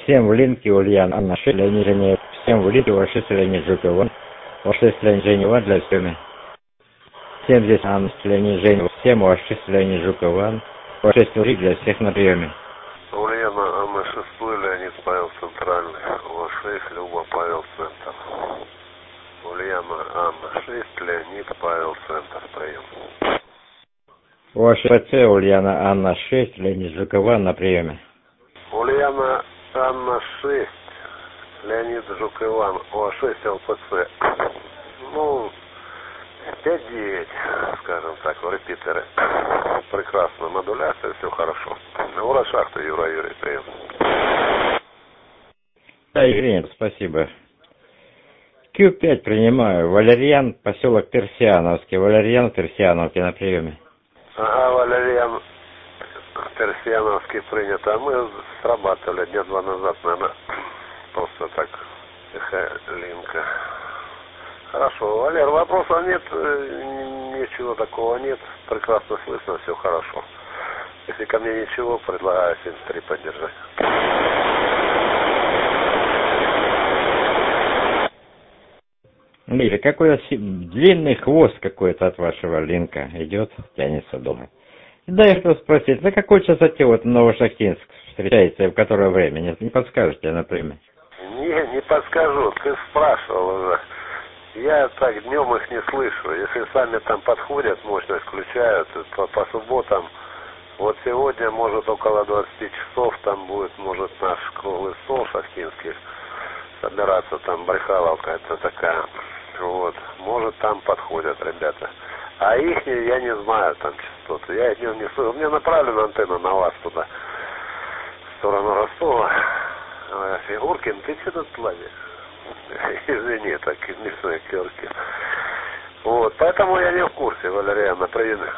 Всем в линке Ульяна Анна 6 Леонид Женя. Всем в линке Ова 6 Леонид Жукова. Ова 6 Леонид Женя для всеми. Всем здесь Анна Леонид Женя. Всем Ова 6 Леонид Жукова. Ова 6 Леонид для всех на приеме. Ульяна Анна 6 Леонид Павел Центральный. Ова 6 Люба Павел Центр. Ульяна Анна 6 Леонид Павел Центр. Прием. Ова 6 Ульяна Анна 6 Леонид Жукова на приеме. Ульяна Анна 6 Леонид Жук Иван, ОА6 ЛПЦ. Ну, 5-9, скажем так, в репитеры. Прекрасно, модуляция, все хорошо. Ура, шахта, Юра Юрий, прием. Да, Юрий, спасибо. Q5 принимаю. Валерьян, поселок Персиановский. Валерьян, Персиановский на приеме. Ага, Валерьян Персиановский принято. А мы срабатывали дня 2 назад, наверное. Просто так, линка. Хорошо, Валер, вопросов нет, ничего такого нет. Прекрасно слышно, все хорошо. Если ко мне ничего, предлагаю 73 поддержать. Миша, какой длинный хвост какой-то от вашего линка идет, тянется дома. Дай что спросить, на какой частоте вот Новошахтинск встречается и в которое время? Не подскажете, например? Не подскажу, ты спрашивал уже. Я так днем их не слышу. Если сами там подходят, мощность включают, по субботам. Вот сегодня, может, около 20 часов там будет, может, наш круглый стол шахтинский собираться, там Брехаловка, это такая. Вот. Может, там подходят ребята. А их я не знаю, там частоты. Я днем не слышу. У меня направлена антенна на вас туда, в сторону Ростова. Фигуркин, ты что тут лазишь? Извини, так мясной терки. Вот, поэтому я не в курсе, Валерьян, на приеме.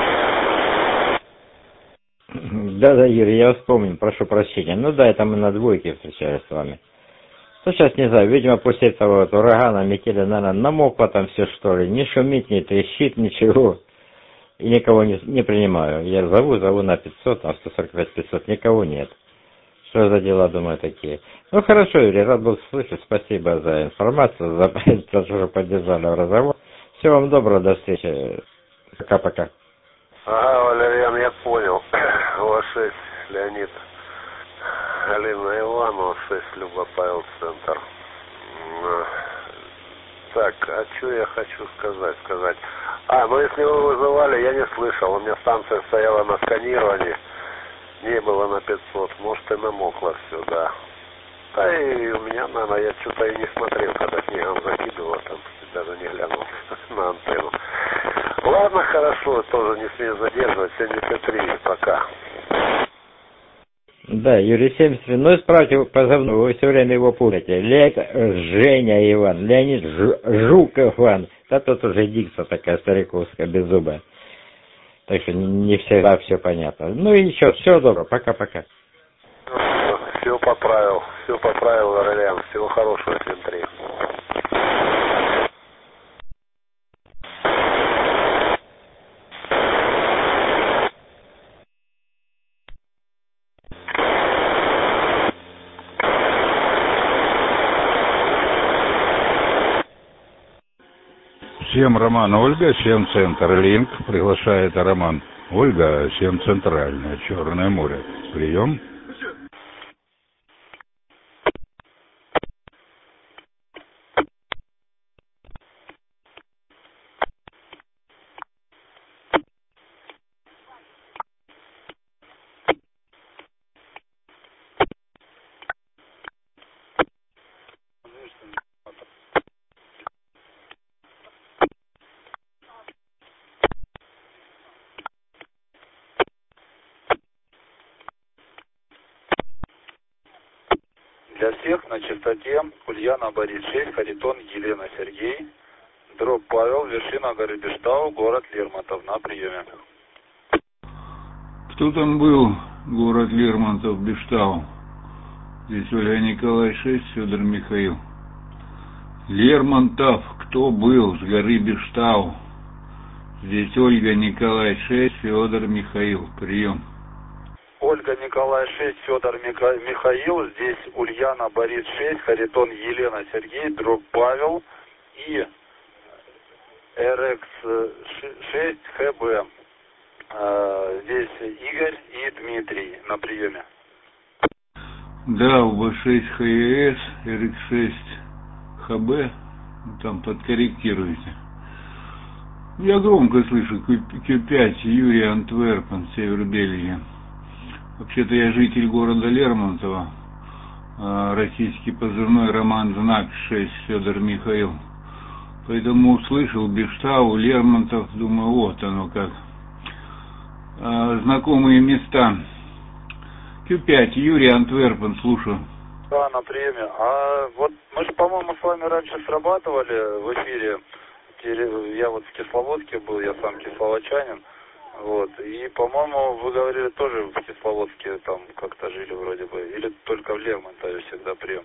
Да, Юрий, я вспомнил, прошу прощения. Ну да, это мы на двойке встречались с вами. Ну, сейчас не знаю, видимо, после этого вот урагана, метели, наверное, намокло там все, что ли. Не шумит, не трещит, ничего. И никого не принимаю. Я зову на 500, там 145-500, никого нет. Что за дела, думаю, такие. Ну, хорошо, Юрий, рад был слышать. Спасибо за информацию, за то, что поддержали разговор. Всего вам доброго, до встречи. Пока-пока. Ага, Валерьян, я понял. ОА6, Леонид. Алина Иванова, 6, Люба Павел Центр. Так, а что я хочу сказать? Ну если вы вызывали, я не слышал. У меня станция стояла на сканировании. Не было на 500. Может, и намокло все, да. Да и у меня, наверное, я что-то и не смотрел, когда снегом закидывал, там даже не глянул на антенну. Ладно, хорошо, тоже не смею задерживать. 73, пока. Да, Юрий 73. Ну, исправьте позывной, вы все время его путаете. Женя Иван, Леонид Жуков Иван. Да тут уже дикция такая стариковская, беззубая. Так что не всегда все понятно. Ну и еще, всего доброго, пока-пока. Все поправил, Валерьян. Всего хорошего, 73. Всем Роман Ольга, всем Центр Линк, приглашает Роман Ольга, всем Центральное, Черное море. Прием. Для всех на частоте Ульяна Борис 6, Харитон Елена Сергей, Дроб Павел, вершина горы Бештау, город Лермонтов на приеме. Кто там был? Город Лермонтов, Бештау. Здесь Ольга Николай 6, Федор Михаил. Лермонтов, кто был с горы Бештау? Здесь Ольга Николай 6, Федор Михаил. Прием. Ольга Николай 6, Федор Михаил, здесь Ульяна Борис 6, Харитон Елена Сергей, дробь Павел и РХ 6 ХБ. Здесь Игорь и Дмитрий на приеме. Да, УБ6 ХЕС, РХ6 ХБ, там подкорректируйте. Я громко слышу Q5, Юрий Антверпен, север Бельгии. Вообще-то я житель города Лермонтова, российский позывной Роман Знак 6, Федор Михаил. Поэтому услышал Биштау, Лермонтов, думаю, вот оно как. Знакомые места. Q5, Юрий Антверпен, слушаю. Да, на приеме. А вот мы же, по-моему, с вами раньше срабатывали в эфире. Я вот в Кисловодске был, я сам кисловодчанин. Вот. И, по-моему, вы говорили тоже в Кисловодске там как-то жили вроде бы. Или только в Лермонтове всегда прием?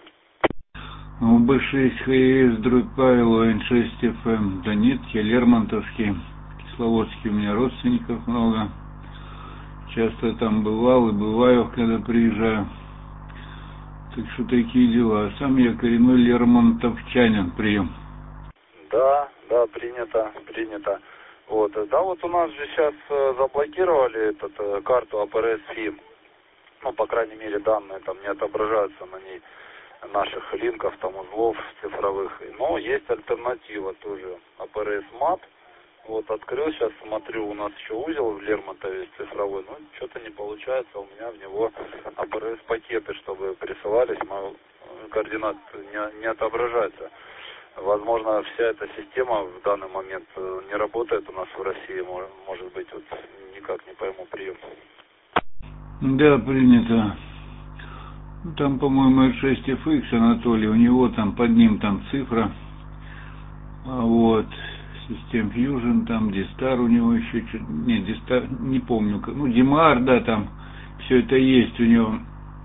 УБ6 ХС, дробь Павел, ОН6 ФМ. Да нет, я лермонтовский. Кисловодский, у меня родственников много. Часто там бывал и бываю, когда приезжаю. Так что такие дела. Сам я коренной лермонтовчанин, прием. Да, принято. Вот, да, вот у нас же сейчас заблокировали карту АПРС ФИМ. Ну, по крайней мере, данные там не отображаются на ней, наших линков, там, узлов цифровых. Но есть альтернатива тоже, АПРС МАП. Вот, открыл, сейчас смотрю, у нас еще узел в Лермонтове цифровой, ну, что-то не получается, у меня в него АПРС пакеты, чтобы присылались, координат не отображается. Возможно, вся эта система в данный момент не работает у нас в России, может быть, вот никак не пойму прием. Да, принято. Там, по-моему, R6FX Анатолий, у него там под ним там цифра. Вот. System Fusion, там D-Star у него еще что-то. Нет, D-Star, не помню. Ну, DMAR, да, там все это есть у него.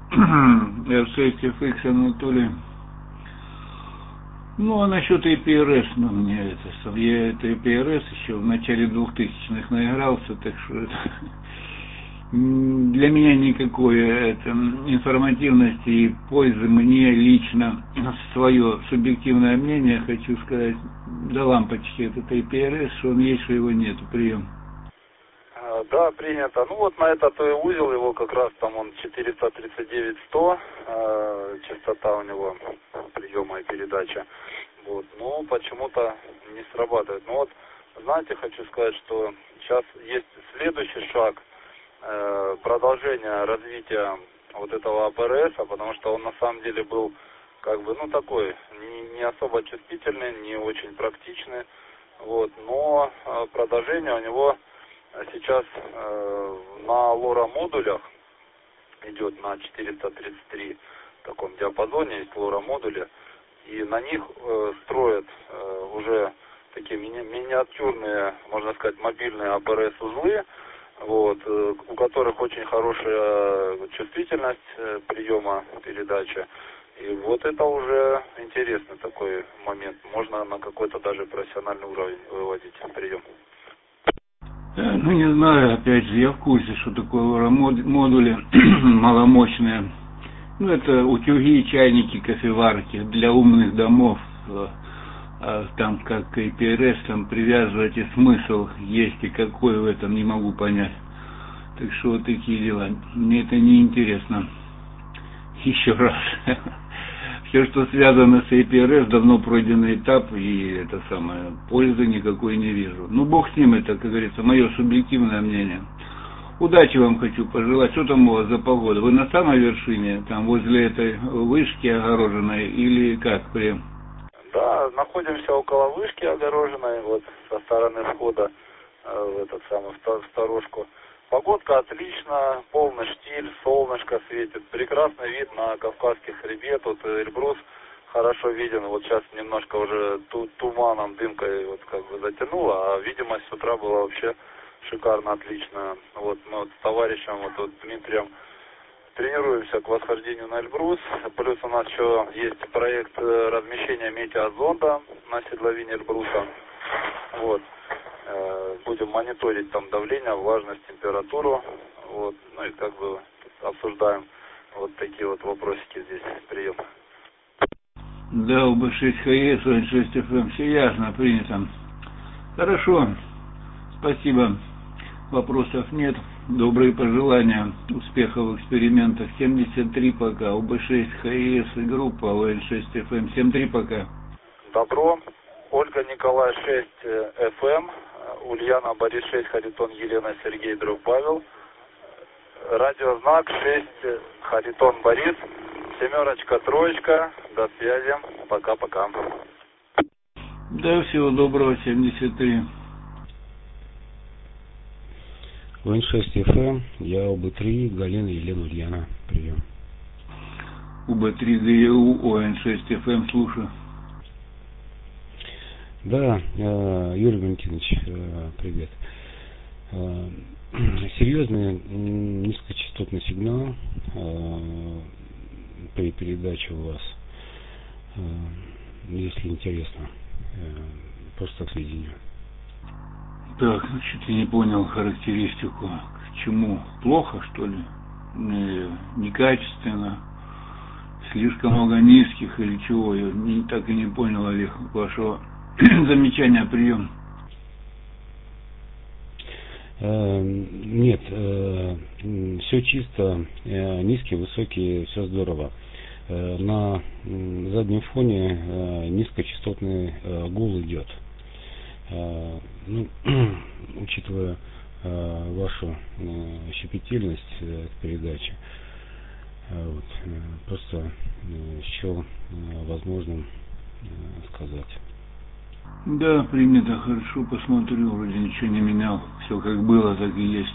R6FX Анатолий. Ну, а насчет EPRS, ну, мне я это EPRS еще в начале 2000-х наигрался, так что это, для меня никакой информативности и пользы мне лично, свое субъективное мнение, хочу сказать, до лампочки этот EPRS, что он есть, что его нету, прием. Да, принято. Ну вот на этот узел его как раз там он 439-100, частота у него приема и передача. Вот, но почему-то не срабатывает. Ну вот, знаете, хочу сказать, что сейчас есть следующий шаг, продолжение развития вот этого АПРС, потому что он на самом деле был как бы, ну такой, не особо чувствительный, не очень практичный, вот, но продолжение у него сейчас на LoRa-модулях идет на 433 в таком диапазоне, есть LoRa-модули, и на них строят уже такие миниатюрные, можно сказать, мобильные АПРС-узлы, вот, у которых очень хорошая чувствительность приема передачи. И вот это уже интересный такой момент. Можно на какой-то даже профессиональный уровень выводить прием. Ну, не знаю, опять же, я в курсе, что такое модули маломощные. Ну, это утюги, чайники, кофеварки для умных домов. Там, как и EPRS, там привязывать и смысл есть, и какой в этом, не могу понять. Так что вот такие дела. Мне это не интересно. Еще раз. Все, что связано с EPRS, давно пройденный этап, и это самое, пользы никакой не вижу. Ну, бог с ним, это, как говорится, мое субъективное мнение. Удачи вам хочу пожелать. Что там у вас за погода? Вы на самой вершине, там возле этой вышки огороженной, или как, прям? Да, находимся около вышки огороженной, вот со стороны входа в этот самый, в сторожку. Погодка отлично, полный штиль, солнышко светит, прекрасный вид на Кавказский хребет, вот Эльбрус хорошо виден, вот сейчас немножко уже туманом, дымкой вот как бы затянуло, а видимость с утра была вообще шикарно, отлично. Вот мы вот с товарищем, вот Дмитрием, тренируемся к восхождению на Эльбрус, плюс у нас еще есть проект размещения метеозонда на седловине Эльбруса, вот. Будем мониторить там давление, влажность, температуру. Вот, ну и как бы обсуждаем вот такие вот вопросики здесь, прием. Да, УБ6ХС, ОН6ФМ, все ясно, принято. Хорошо, спасибо. Вопросов нет. Добрые пожелания, успехов в экспериментах. 73 пока, УБ6ХС и группа ОН6ФМ. 73 пока. Добро. Ольга Николай 6 ФМ, Ульяна Борис 6, Харитон Елена Сергей Друг Павел. Радиознак 6 Харитон Борис. 7, 3. До связи. Пока-пока. Да, всего доброго, 73. ОН6ФМ, я ОБ3, Галина, Елена, Ульяна. Прием. УБ3ГУ, ОН6ФМ, слушаю. Да, Юрий Валентинович, привет. Серьезный низкочастотный сигнал при передаче у вас, если интересно, просто к сведению. Так, значит, я не понял характеристику. К чему? Плохо, что ли? Некачественно? Слишком много низких или чего? Я так и не понял, Олег, вашего замечания, прием. Нет, все чисто, низкие, высокие, все здорово. На заднем фоне низкочастотный гул идет. Ну, учитывая вашу щепетильность к передаче, вот, просто счел возможным сказать. Да, принято, хорошо, посмотрю, вроде ничего не менял, все как было, так и есть.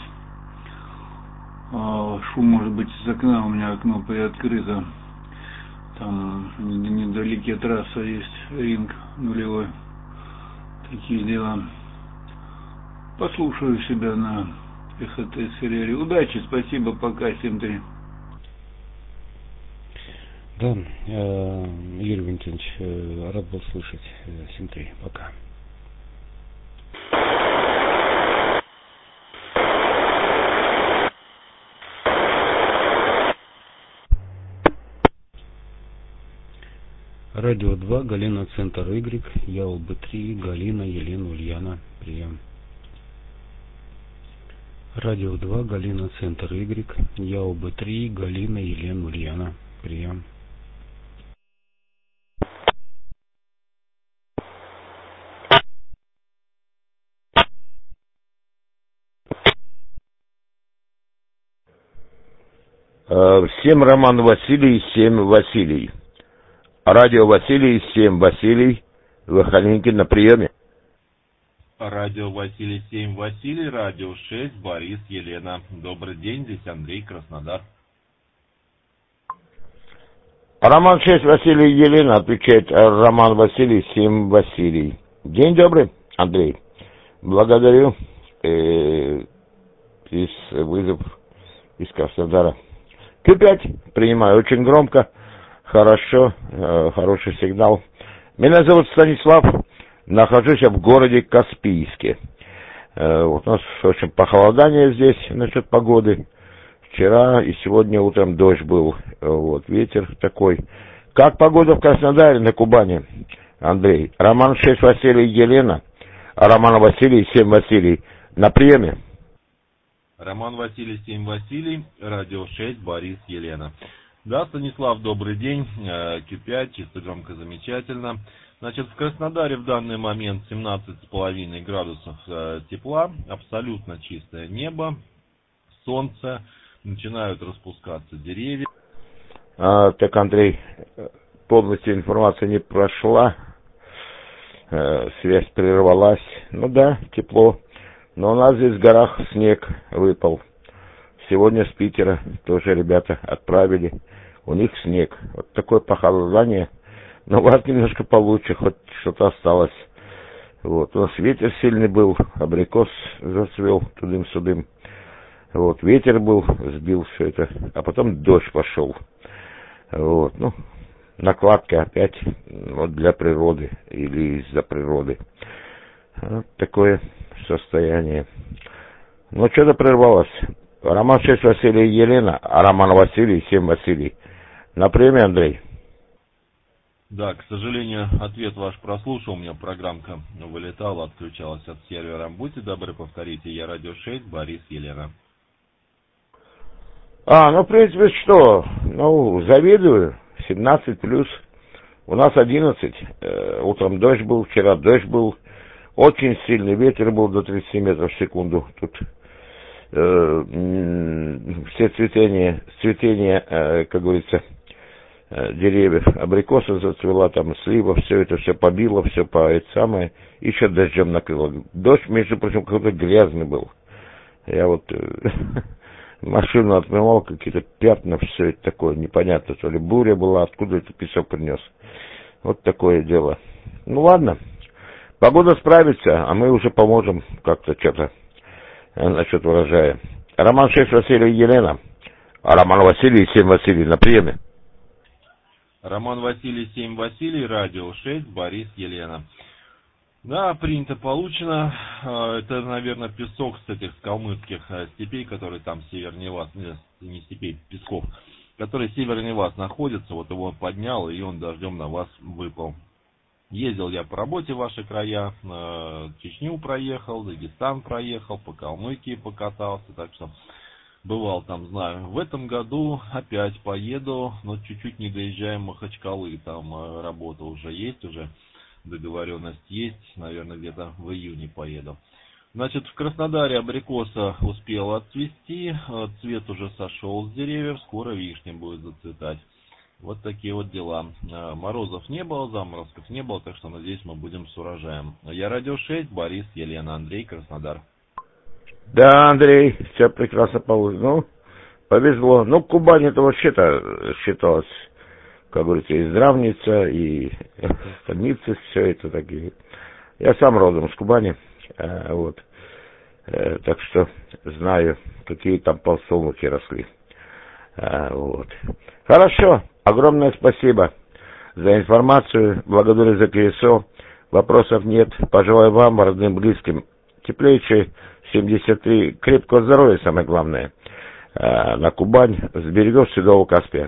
Шум может быть из окна, у меня окно приоткрыто, там недалеке трасса есть, ринг нулевой, такие дела. Послушаю себя на ХТ-сериале. Удачи, спасибо, пока, 7-3. Да, Юрий Валентинович, рад был слышать. 7-3, пока. Радио 2, Галина, Центр Y, я ОБ3, Галина, Елена, Ульяна, прием. Радио 2, Галина, Центр Y, я ОБ3, Галина, Елена, Ульяна, прием. Всем Роман Василий, 7 Василий. Радио Василий, 7 Василий. Лохаленький на приеме. Радио Василий 7 Василий, радио 6 Борис Елена. Добрый день, здесь Андрей, Краснодар. Роман 6 Василий Елена, отвечает Роман Василий 7 Василий. День добрый, Андрей. Благодарю. Вызов из Краснодара. Q5 принимаю очень громко, хорошо, хороший сигнал. Меня зовут Станислав, нахожусь я в городе Каспийске. Вот у нас, в общем, похолодание здесь насчет погоды. Вчера и сегодня утром дождь был, вот, ветер такой. Как погода в Краснодаре, на Кубани, Андрей? Роман 6 Василий Елена, а Роман Василий 7 Василий на приеме. Роман Василий 7 Василий, радио 6 Борис Елена. Да, Станислав, добрый день. Q5, чисто громко, замечательно. Значит, в Краснодаре в данный момент 17,5 градусов тепла, абсолютно чистое небо, солнце, начинают распускаться деревья. Так, Андрей, полностью информация не прошла, связь прервалась. Ну да, тепло. Но у нас здесь в горах снег выпал. Сегодня с Питера тоже ребята отправили. У них снег. Вот такое похолодание. Но у вас немножко получше, хоть что-то осталось. Вот. У нас ветер сильный был, абрикос зацвел тудым-сюдым. Вот. Ветер был, сбил все это. А потом дождь пошел. Вот. Ну, накладка опять вот, для природы или из-за природы. Вот такое состояние. Но что-то прервалось. Роман 6 Василий и Елена, а Роман Василий 7 Василий. На приеме, Андрей? Да, к сожалению, ответ ваш прослушал, у меня программка вылетала, отключалась от сервера. Будьте добры, повторите. Я радио 6, Борис, Елена. Ну, в принципе, что? Ну, завидую. 17 плюс. У нас 11. Утром дождь был, вчера дождь был. Очень сильный ветер был до 30 метров в секунду. Тут все цветение, как говорится, деревьев. Абрикоса зацвела, там слива, все это все побило, все по это самое. Еще дождем накрыло. Дождь, между прочим, какой-то грязный был. Я вот машину отмывал, какие-то пятна, все это такое непонятно. То ли буря была, откуда это песок принес. Вот такое дело. Ну ладно. Погода справится, а мы уже поможем как-то что-то насчет урожая. Роман 6 Василий и Елена. А Роман Василий и 7 Василий на приеме. Роман Василий, 7 Василий, радио 6, Борис, Елена. Да, принято, получено. Это, наверное, песок с этих калмыцких степей, которые там севернее вас, не степей, песков, которые севернее вас находятся. Вот его поднял, и он дождем на вас выпал. Ездил я по работе в ваши края, Чечню проехал, Дагестан проехал, по Калмыкии покатался, так что бывал там, знаю. В этом году опять поеду, но чуть-чуть не доезжаем Махачкалы, там работа уже есть, уже договоренность есть, наверное, где-то в июне поеду. Значит, в Краснодаре абрикоса успела отцвести, цвет уже сошел с деревьев, скоро вишня будет зацветать. Вот такие вот дела. Морозов не было, заморозков не было, так что, надеюсь, мы будем с урожаем. Я радио 6, Борис, Елена, Андрей, Краснодар. Да, Андрей, все прекрасно получилось. Ну, повезло. Ну, Кубань это вообще-то считалось, как говорится, и здравница, и станица, все это такие. Я сам родом с Кубани, вот. Так что знаю, какие там подсолнухи росли. Вот. Хорошо. Огромное спасибо за информацию, благодарю за КСО, вопросов нет, пожелаю вам, родным, близким, теплейшей 73, крепкого здоровья, самое главное, на Кубань, с берегов Седого Каспия.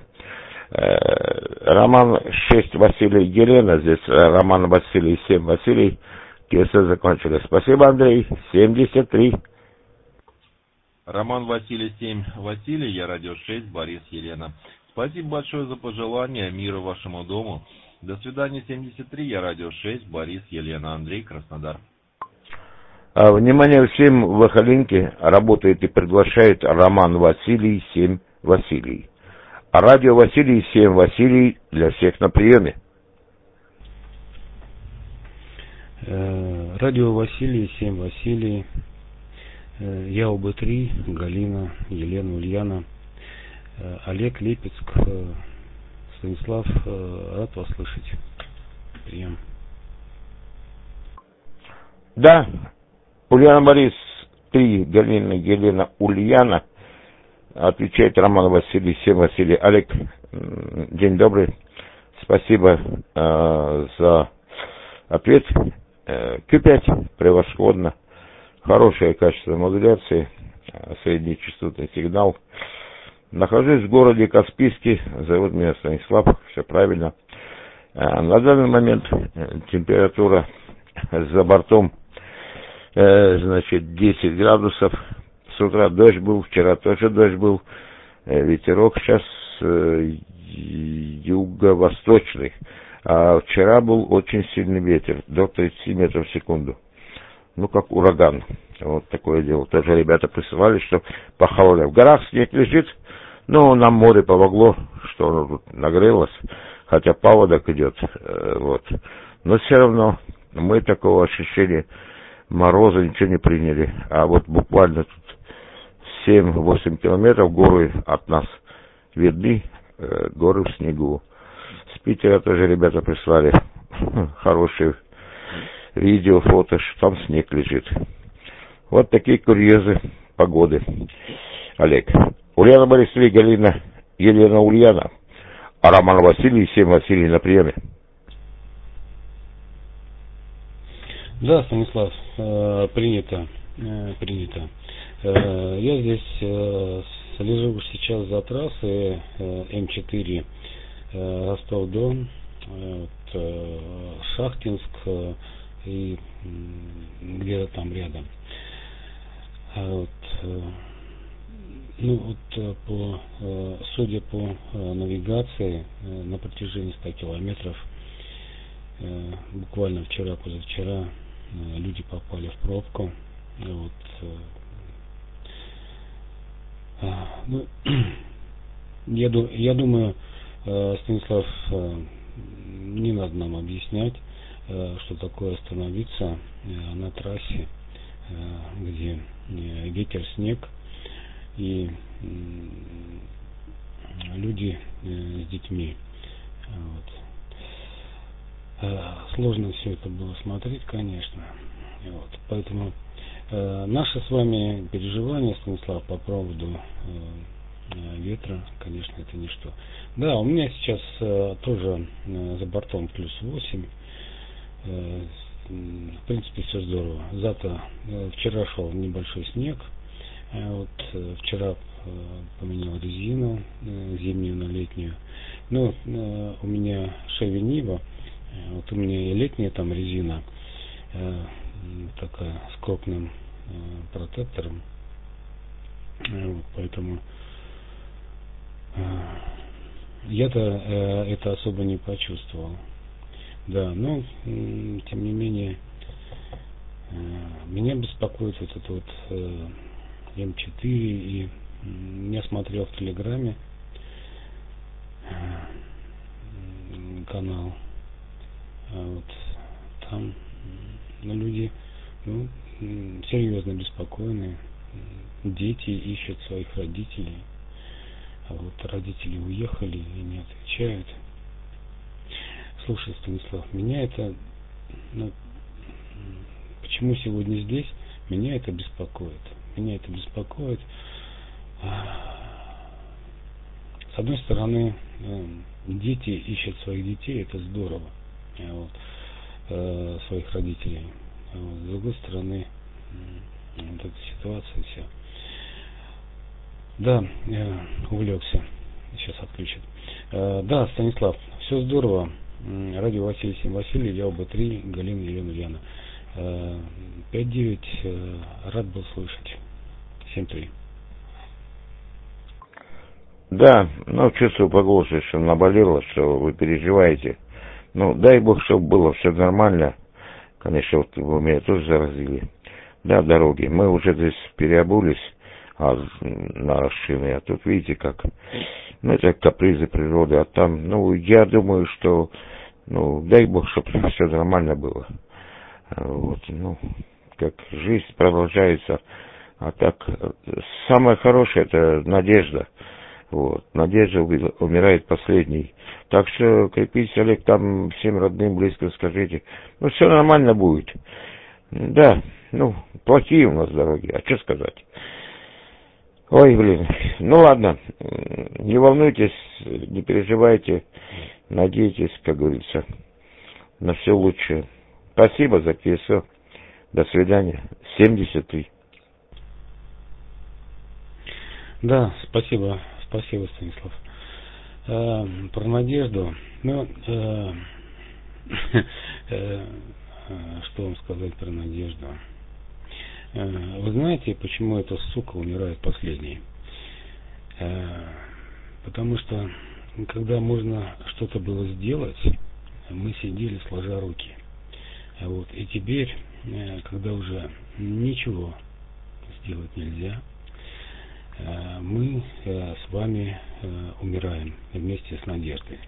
Роман 6 Василий Елена, здесь Роман Василий 7 Василий, КСО закончили. Спасибо, Андрей, 73. Роман Василий 7 Василий, я радио 6, Борис, Елена. Спасибо большое за пожелания, мира вашему дому. До свидания, 73, я радио 6, Борис, Елена, Андрей, Краснодар. Внимание всем в Ахалинке, работает и приглашает Роман Василий 7 Василий. А радио Василий 7 Василий для всех на приеме. Радио Василий 7 Василий. Я ОБ3, Галина, Елена, Ульяна, Олег, Липецк, Станислав, рад вас слышать. Прием. Да, Ульяна Борис, 3, Галина, Елена, Ульяна, отвечает Роман Василий, 7 Василий. Олег, день добрый, спасибо за ответ. Q5, превосходно. Хорошее качество модуляции, средний частотный сигнал. Нахожусь в городе Каспийский, зовут меня Станислав, все правильно. На данный момент температура за бортом, значит, 10 градусов. С утра дождь был, вчера тоже дождь был. Ветерок сейчас юго-восточный. А вчера был очень сильный ветер, до 30 метров в секунду. Ну, как ураган. Вот такое дело. Тоже ребята присылали, что похолодало. В горах снег лежит, но нам море помогло, что оно тут нагрелось, хотя паводок идет. Вот. Но все равно мы такого ощущения мороза ничего не приняли. А вот буквально тут 7-8 километров горы от нас видны, горы в снегу. С Питера тоже ребята прислали хорошие видео, фото, что там снег лежит. Вот такие курьезы погоды. Олег. Ульяна Борисовна, Галина, Елена, Ульяна. А Роман Василий, 7 Василий на приеме. Да, Станислав, принято. Я здесь слежу сейчас за трассой М4 Ростов-Дон, Шахтинск и где-то там рядом. Судя по навигации, на протяжении 100 километров, буквально вчера-позавчера люди попали в пробку. Я думаю, Станислав, не надо нам объяснять, что такое остановиться на трассе, где ветер, снег и люди с детьми. Сложно все это было смотреть, конечно. Поэтому наши с вами переживания, Станислав, по поводу ветра, конечно, это ничто. Да, у меня сейчас тоже за бортом +8. В принципе, все здорово. Вчера шел небольшой снег. Вчера поменял резину зимнюю на летнюю. Но у меня Chevy Niva, у меня и летняя там резина такая с крупным протектором. Поэтому я-то это особо не почувствовал. Да, но тем не менее меня беспокоит этот М4, и я смотрел в Телеграме канал, там люди серьезно беспокойны, дети ищут своих родителей, родители уехали и не отвечают. Слушай, Станислав, меня это, почему сегодня здесь, меня это беспокоит. С одной стороны, дети ищут своих детей, это здорово, своих родителей. С другой стороны, эта ситуация вся. Да, я увлекся, сейчас отключат. Да, Станислав, все здорово. Радио Василий Сим Василий, я ОБ3, Галина Елена Ульяна. 5-9, рад был слышать. 7-3. Да, чувствую по голосу, что наболело, что вы переживаете. Дай Бог, чтобы было все нормально. Конечно, вы меня тоже заразили. Да, дороги. Мы уже здесь переобулись на шины, а тут видите как. Это капризы природы. А там, я думаю, что, дай Бог, чтобы все нормально было. Как жизнь продолжается. А так, самое хорошее — это надежда. Надежда умирает последней. Так что крепитесь, Олег, там всем родным, близко скажите. Все нормально будет. Да, плохие у нас дороги, а что сказать? Ой, блин, ладно, не волнуйтесь, не переживайте, надейтесь, как говорится, на все лучшее. Спасибо за КСО. До свидания. 73. Да, спасибо, Станислав. Про надежду. Что вам сказать про надежду? Вы знаете, почему эта сука умирает последней? Потому что, когда можно что-то было сделать, мы сидели сложа руки. И теперь, когда уже ничего сделать нельзя, мы с вами умираем вместе с надеждой.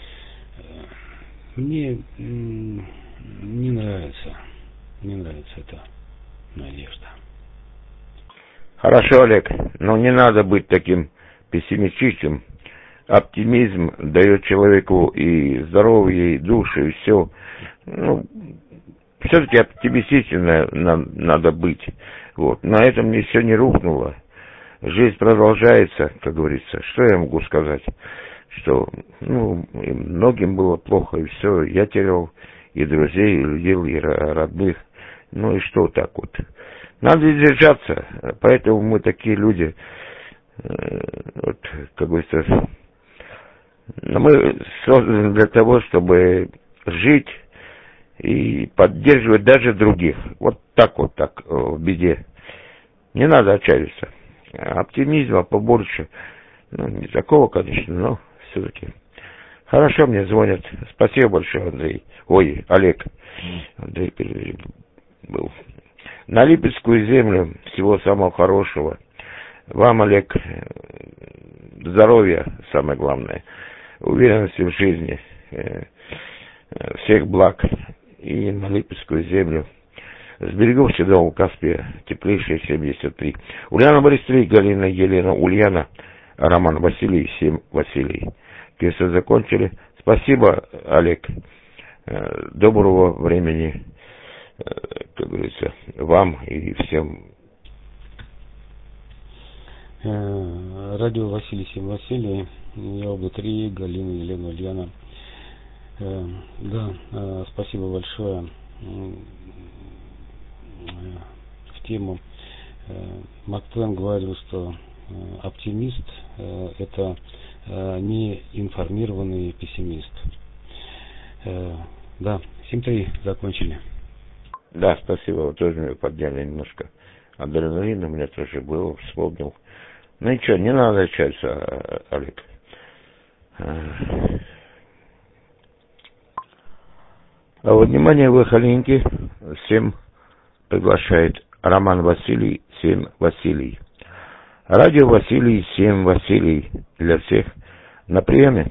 Мне не нравится эта надежда. Хорошо, Олег, но не надо быть таким пессимистичным. Оптимизм дает человеку и здоровье, и душу, и все. Все-таки оптимистично нам надо быть. На этом мне все не рухнуло. Жизнь продолжается, как говорится. Что я могу сказать? Что, и многим было плохо, и все. Я терял и друзей, и людей, и родных. Ну и что так вот? Надо держаться, поэтому мы такие люди, вот, как говорится, мы созданы для того, чтобы жить и поддерживать даже других. Вот так в беде. Не надо отчаиваться. Оптимизма побольше. Ну, не такого, конечно, но все-таки. Хорошо, мне звонят. Спасибо большое, Андрей. Ой, Олег. Андрей был. На Липецкую землю всего самого хорошего. Вам, Олег, здоровья, самое главное. Уверенности в жизни. Всех благ. И на Липецкую землю. С берегов Седого Каспия, теплейшие 73. Ульяна Борис 3, Галина, Елена, Ульяна, Роман Василий, 7 Василий. Песни закончили. Спасибо, Олег. Доброго времени, как говорится, вам и всем. Радио Василий, 7 Василий, Яоба 3, Галина, Елена, Ульяна. Да, спасибо большое. В тему Марк Твен говорил, что оптимист это не информированный пессимист. Да, 7-3 закончили. Да, спасибо, вы тоже меня подняли немножко. Адреналин у меня тоже было, вспомнил. Ну ничего, не надо отчаяться, Олег. А вот внимание, выходники, всем приглашает Роман Василий, 7 Василий. Радио Василий, 7 Василий. Для всех на приеме.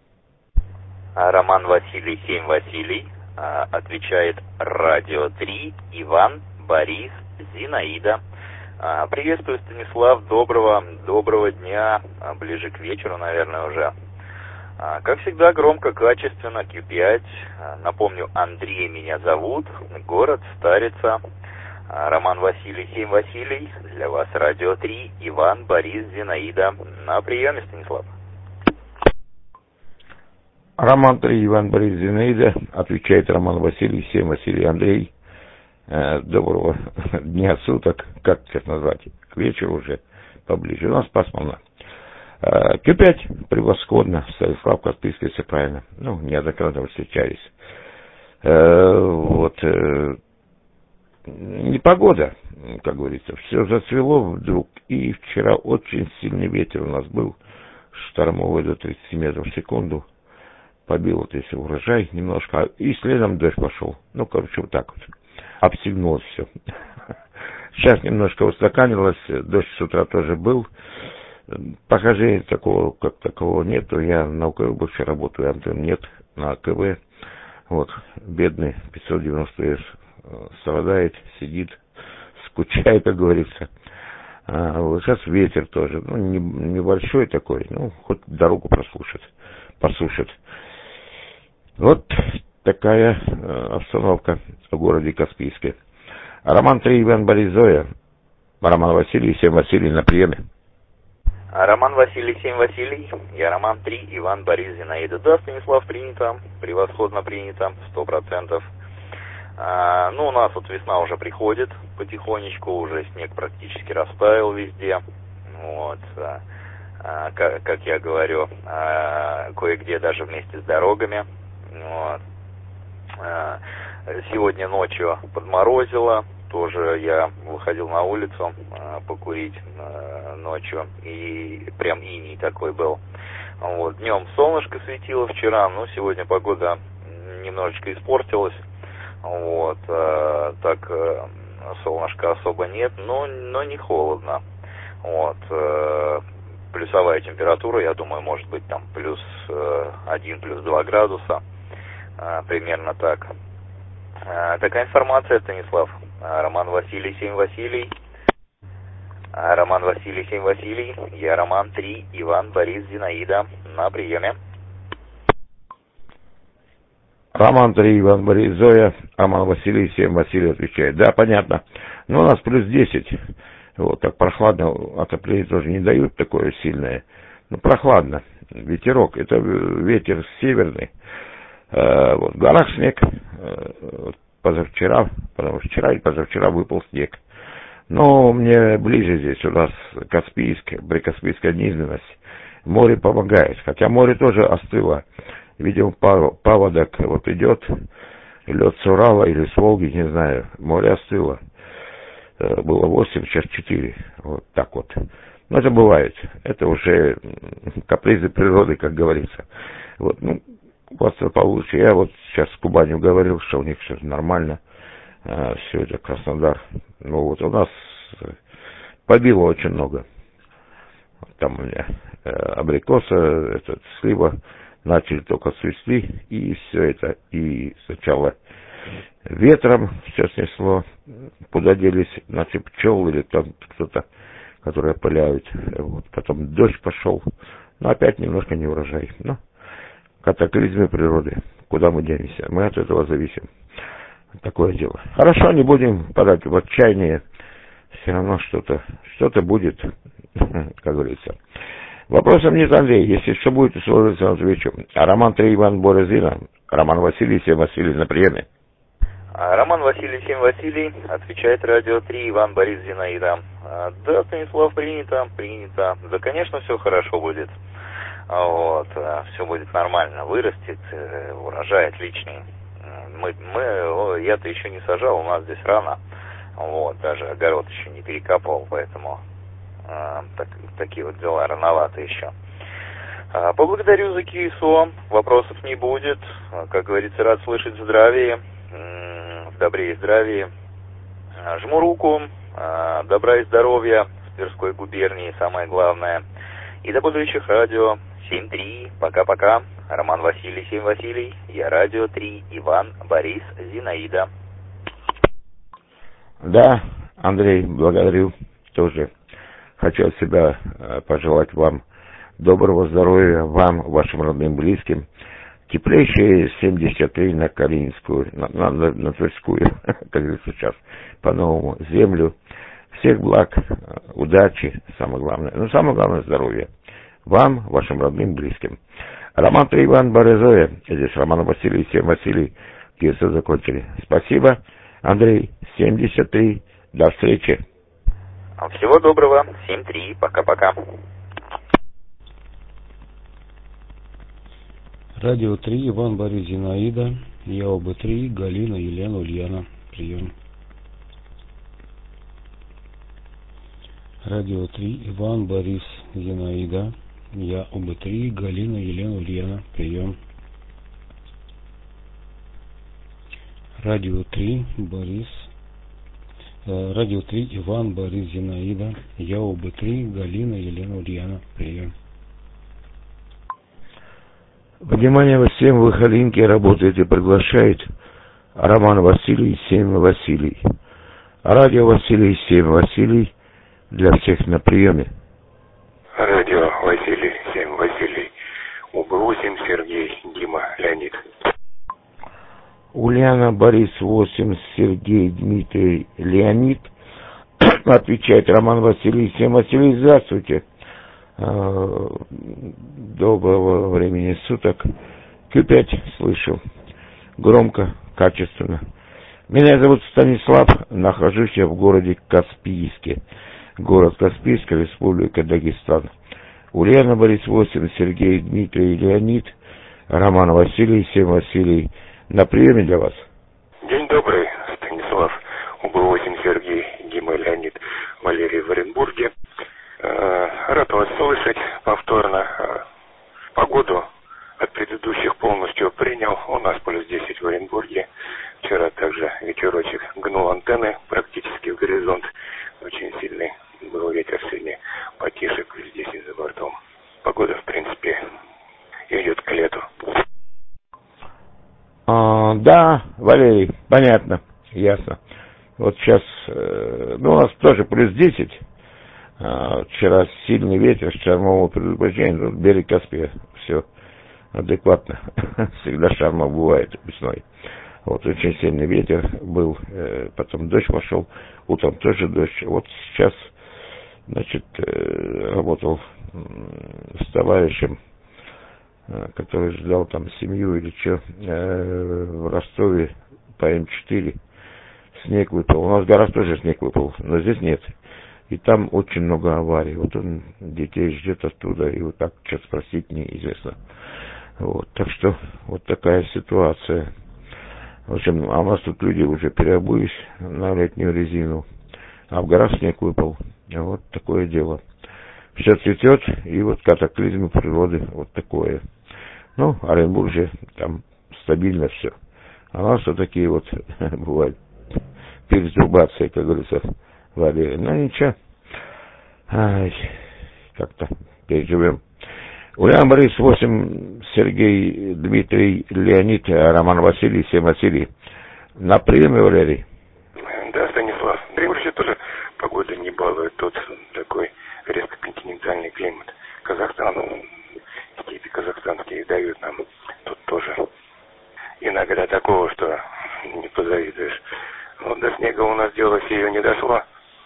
Роман Василий, 7 Василий. Отвечает Радио 3, Иван, Борис, Зинаида. Приветствую, Станислав, доброго дня, ближе к вечеру, наверное, уже. Как всегда, громко, качественно, Q5. Напомню, Андрей меня зовут, город Старица. Роман Василий, 7 Василий. Для вас Радио 3, Иван, Борис, Зинаида. На приеме, Станислав. Роман 3, Иван, Борис, Зинаида. Отвечает Роман Василий, 7 Василий, Андрей. Доброго дня, суток, как это назвать, к вечеру уже поближе. У нас пасмурно. Q5 превосходно, Станислав Каспийский, все правильно. Ну, неоднократно встречались. Вот, непогода, как говорится, все зацвело вдруг. И вчера очень сильный ветер у нас был, штормовой до 30 метров в секунду. Побил вот если урожай немножко, и следом дождь пошел. Ну, короче, вот так вот. Обстегнулось все. Сейчас немножко устаканилось, дождь с утра тоже был. Похождения такого, как такового нету. Я на УКВ больше работаю, антенн нет на КВ. Вот, бедный 590С страдает, сидит, скучает, как говорится. Вот сейчас ветер тоже, ну, небольшой такой, ну, хоть дорогу послушать. Вот такая обстановка в городе Каспийске. Роман 3, Иван, Борис, Зоя. Роман Василий, 7 Василий на приеме. Роман Василий, 7 Василий. Я Роман 3, Иван, Борис, Зинаида. Да, Станислав, принято. Превосходно принято. 100%. Ну, у нас вот весна уже приходит потихонечку. Уже снег практически растаял везде. Вот. Как я говорю, кое-где даже вместе с дорогами. Вот. Сегодня ночью подморозило. Тоже я выходил на улицу покурить ночью, и прям иней такой был. Вот. Днем солнышко светило вчера, но сегодня погода немножечко испортилась. Вот. Так солнышка особо нет, но не холодно. Вот. Плюсовая температура, я думаю, может быть там +1, +2 градуса. Примерно так. Такая информация, Станислав. Роман Василий, 7 Василий. Роман Василий, 7 Василий. Я Роман 3, Иван, Борис, Зинаида. На приеме. Роман 3, Иван, Борис, Зоя. Роман Василий, 7 Василий отвечает. Да, понятно. Но у нас +10. Вот, так прохладно. Отопление тоже не дают такое сильное. Ну, прохладно. Ветерок. Это ветер северный. Вот, в горах снег. позавчера, потому что вчера и позавчера выпал снег. Но мне ближе здесь у нас прикаспийская низменность. Море помогает, хотя море тоже остыло. Видимо, паводок вот идет, лед с Урала или с Волги, не знаю, море остыло. Было 8, сейчас 4, вот так вот. Но это бывает, это уже капризы природы, как говорится. Вот, ну, у вас получше. Я вот сейчас с Кубанью говорил, что у них все нормально, все это Краснодар. Ну вот у нас побило очень много. Там у меня абрикоса, слива начали только цвести, и все это, и сначала ветром все снесло, куда делись, значит, пчел или там кто-то, которые опыляют, вот, потом дождь пошел, но опять немножко не урожай, но катаклизмы природы, куда мы денемся, мы от этого зависим, такое дело. Хорошо, не будем падать в отчаяние, все равно что-то будет, как говорится. Вопросом нет, Андрей, если что будет, сложится, отвечу. А Роман 3, Иван, Боря, Зина, Роман Василий, 7 Василий на приеме. Роман Василий, 7 Василий, отвечает радио 3, Иван, Борис, Зинаида. Да, Станислав, принято. Да, конечно, все хорошо будет. Вот, все будет нормально, вырастет, урожай отличный. Я-то еще не сажал, у нас здесь рано. Вот, даже огород еще не перекапывал, поэтому такие вот дела, рановато еще. Поблагодарю за КИСО, вопросов не будет. Как говорится, рад слышать здравие, в добре и здравии. Жму руку, добра и здоровья в Тверской губернии, самое главное. И до будущих радио 7-3, пока-пока. Роман Василий, 7 Василий, я радио 3, Иван, Борис, Зинаида. Да, Андрей, благодарю тоже. Хочу от себя пожелать вам доброго здоровья, вам, вашим родным, близким. Теплейшие 73 на Калининскую, на Тверскую, как говорится сейчас, по-новому, землю. Всех благ, удачи, самое главное. Но самое главное здоровье. Вам, вашим родным, близким. Роман 3, Иван, Борезоя. Здесь Роман Василий, 7 Василий. КИСО закончили. Спасибо, Андрей, 73. До встречи. Всего доброго. 7-3. Пока-пока. Радио 3, Иван, Борис, Зинаида. Я ОБ3, Галина, Елена, Ульяна. Прием. Радио 3, Иван, Борис, Зинаида. Я ОБ3, Галина, Елена, Ульяна. Прием. Радио 3, Радио 3, Иван, Борис, Зинаида. Я ОБ3, Галина, Елена, Ульяна. Прием. Внимание всем, в Ихалинке работает и приглашает Роман Василий, 7 Василий. Радио Василий, 7 Василий. Для всех на приеме. Радио Василий, 7 Василий. УБ8 Сергей, Дима, Леонид. Ульяна, Борис, 8, Сергей, Дмитрий, Леонид. Отвечает Роман Василий, 7 Василий. Здравствуйте. Доброго времени суток. Q5 слышу. Громко, качественно. Меня зовут Станислав. Нахожусь я в городе Каспийске. Город Каспийск, Республика Дагестан. Ульяна, Борис, 8, Сергей, Дмитрий, Леонид. Роман Василий, 7 Василий. На приеме для вас. День добрый, Станислав. УБ8 Сергей, Дима, Леонид, Валерий в Оренбурге. Рад вас слышать повторно. Погоду от предыдущих полностью принял. У нас плюс 10 в Оренбурге. Вчера также ветерочек гнул антенны практически в горизонт. Очень сильный был ветер сегодня. Потише, плюс 10 за бортом. Погода, в принципе, идет к лету. Да, Валерий, понятно, ясно. Вот сейчас, у нас тоже плюс 10. Вчера сильный ветер, штормовое предупреждение, берег Каспия, все адекватно. Всегда штормов бывает весной. Вот очень сильный ветер был, потом дождь пошел, утром тоже дождь. Вот сейчас, значит, работал с товарищем, который ждал там семью или что, в Ростове, по М4 снег выпал. У нас в горах тоже снег выпал, но здесь нет. И там очень много аварий. Вот он детей ждет оттуда, и вот так что спросить неизвестно. Вот, так что вот такая ситуация. В общем, а у нас тут люди уже переобулись на летнюю резину, а в горах снег выпал. Вот такое дело. Все цветет, и вот катаклизмы природы, вот такое. Ну, Оренбурге там стабильно все. А у нас вот такие вот бывают перетрубации, как говорится, Валерий. Ну, ничего. Ай, как-то переживем. Ульяна Борис, 8, Сергей, Дмитрий, Леонид, Роман Василий, 7 Василий. На приеме, Валерий? Да, Станислав. В Оренбурге тоже погода не балует. Тут такой резко континентальный климат. Казахстан, степи казахстанские дают нам. Тут тоже иногда такого, что не позавидуешь. Вот до снега у нас дело сие не дошло.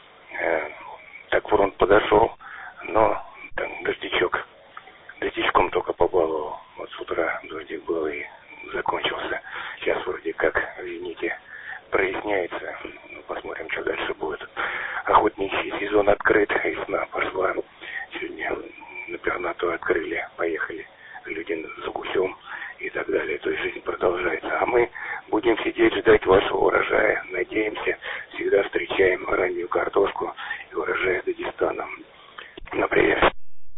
Так фронт подошел, но там дождичком только побаловал. Вот с утра дождик был и закончился. Сейчас вроде как в зените проясняется. Ну, посмотрим, что дальше будет. Охотничий сезон открыт, весна пошла. Сегодня на пернату открыли, поехали люди за гусем и так далее. То есть жизнь продолжается. А мы будем сидеть, ждать вашего урожая. Надеемся, всегда встречаем раннюю картошку и урожай Дагестана. Например.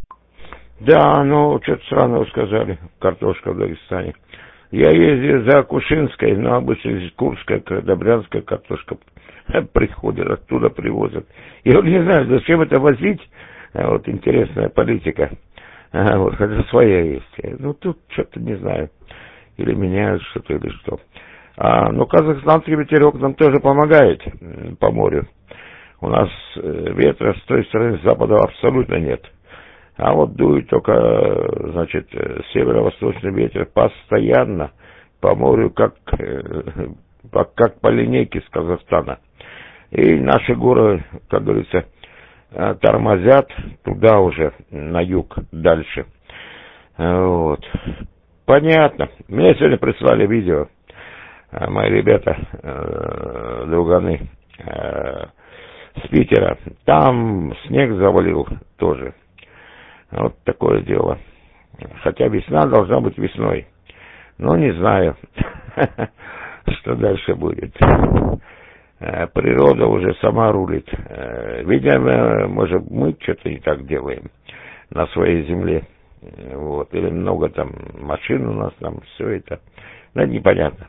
Да, ну, что-то странно вы сказали, картошка в Дагестане. Я ездил за Кушинской, но обычно из Курская, Добрянская картошка приходит, оттуда привозят. Я не знаю, зачем это возить, вот интересная политика. Вот, хотя своя есть. Ну, тут что-то не знаю, или меняют что-то, или что. Но казахстанский ветерок нам тоже помогает по морю. У нас ветра с той стороны, с запада абсолютно нет. А вот дует только, значит, северо-восточный ветер постоянно по морю, как по линейке с Казахстана. И наши горы, как говорится, тормозят туда уже, на юг, дальше. Вот. Понятно. Мне сегодня прислали видео, мои ребята, друганы с Питера. Там снег завалил тоже. Вот такое дело. Хотя весна должна быть весной. Но не знаю, что дальше будет. Природа уже сама рулит. Видимо, может, мы что-то не так делаем на своей земле. Вот. Или много там машин у нас, там все это. Ну, непонятно.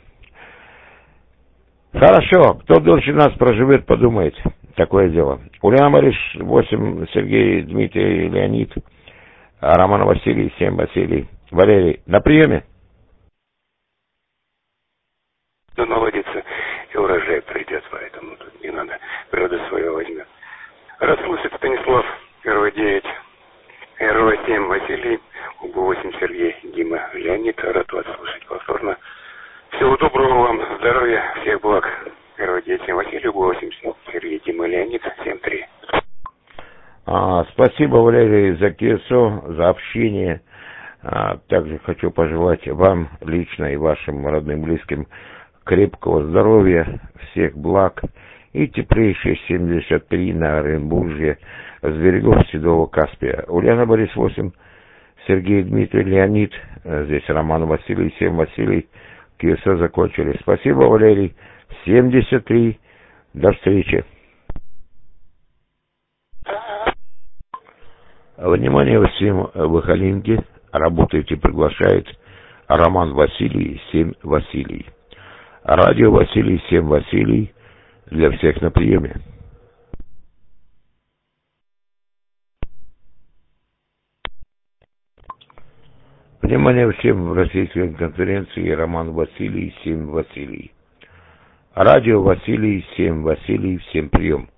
Хорошо. Кто дольше нас проживет, подумает. Такое дело. Ульяна Борис, 8, Сергей, Дмитрий, Леонид, Роман Василий, 7 Василий. Валерий, на приеме? Ну, наладится, и урожай придет, поэтому тут не надо, природа свое возьмет. Рад слышать, Станислав, РВ-9, РВ-7 Василий, УБ-8 Сергей, Дима, Леонид, рад вас слышать повторно. Всего доброго вам, здоровья, всех благ. РВ-9 Василий, УБ-8 Сергей, Дима, Леонид, 7-3. Спасибо, Валерий, за КСО, за общение. Также хочу пожелать вам лично и вашим родным, близким крепкого здоровья, всех благ и теплейшие 73 на Оренбурге с берегов Седого Каспия. Ульяна Борис, 8, Сергей, Дмитрий, Леонид, здесь Роман Василий, 7 Василий, КСО закончили. Спасибо, Валерий, 73, до встречи. Внимание всем в Ихалинке, работаете, приглашает Роман Василий, 7 Василий. Радио Василий, 7 Василий, для всех на приеме. Внимание всем в российской конференции Роман Василий, 7 Василий. Радио Василий, 7 Василий, всем прием.